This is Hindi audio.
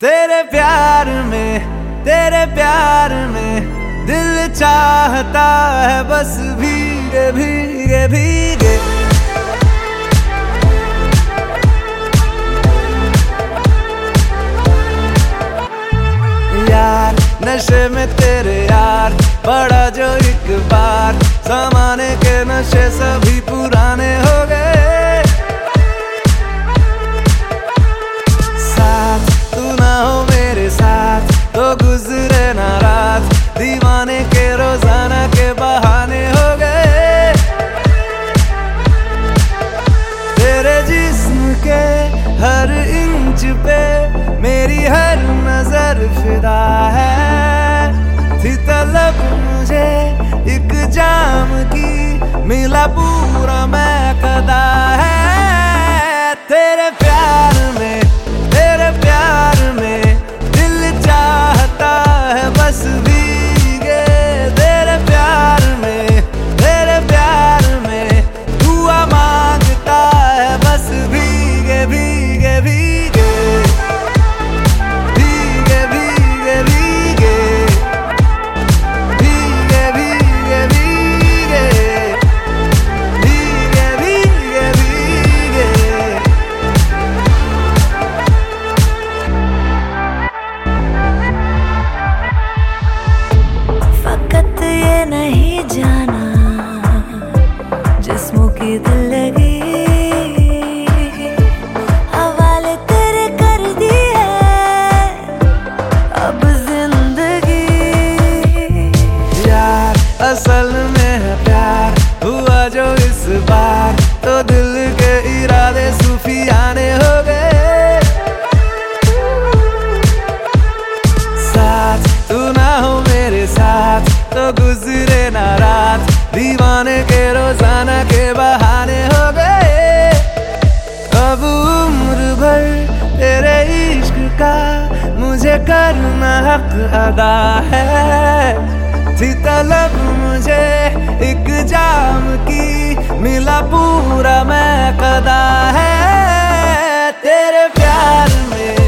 तेरे प्यार में दिल चाहता है बस भीगे भीगे भीगे। यार नशे में तेरे यार पड़ा जो एक बार, ज़माने के नशे सभी पुराने हो गए। साथ तू ना हो मेरे साथ तो गुजरे ना रात, दीवाने के रोजाना के बहाने हो गए। तेरे जिस्म के हर इंच पे मेरी हर नजर फिदा है। थी तलब मुझे एक जाम की, मिला पूरा मैं कदा है। तेरे प्यार में दिल चाहता है बस भीगे। तेरे प्यार में दुआ मांगता है बस भीगे भीगे भीगे भीगे भीगे भीगे भीगे भीगे भीगे भीगे भीगे भीगे। फकत ये नहीं जाना जिस्मों की दिल लगी, हवाले तेरे कर दी है अब जिंदगी। यार असल में है प्यार हुआ जो इस बार, तो दिल के इरादे सूफियाने हो गए। साथ तू ना हो मेरे साथ तो गुजरे ना रात, दीवाने के रोजाना के बहाने हो गए। अब उम्र भर तेरे इश्क का मुझे करना हक अदा है। थी तलब मुझे एक जाम की, मिला पूरा मैं कदा है। तेरे प्यार में